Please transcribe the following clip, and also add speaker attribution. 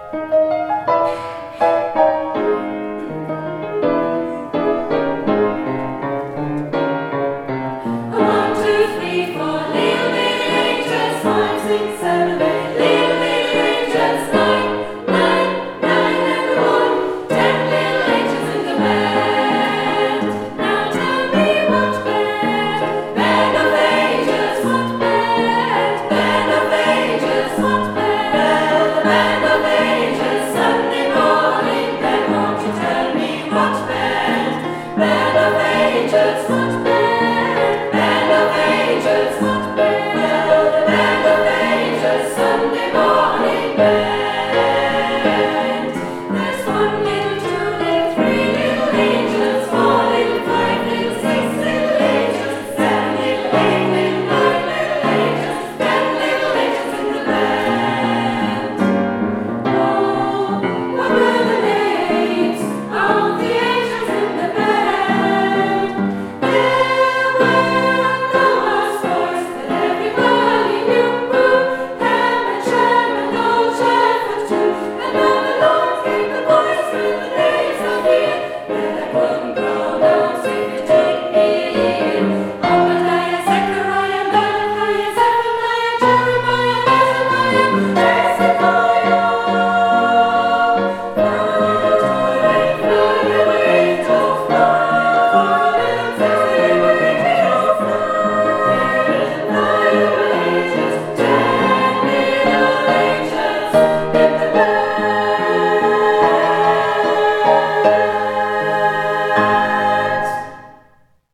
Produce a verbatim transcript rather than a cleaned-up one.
Speaker 1: One, two, three, four, little big angels, five, six, seven, eight, little big angels, nine, nine, nine and one, ten little angels in the band. Now tell me what band? Band of angels, what band? Band of angels, what band? Band of angels, Sunday morning, then won't you tell me what band? Band of angels, what band? Band of angels, what band? Band of angels, Sunday morning band.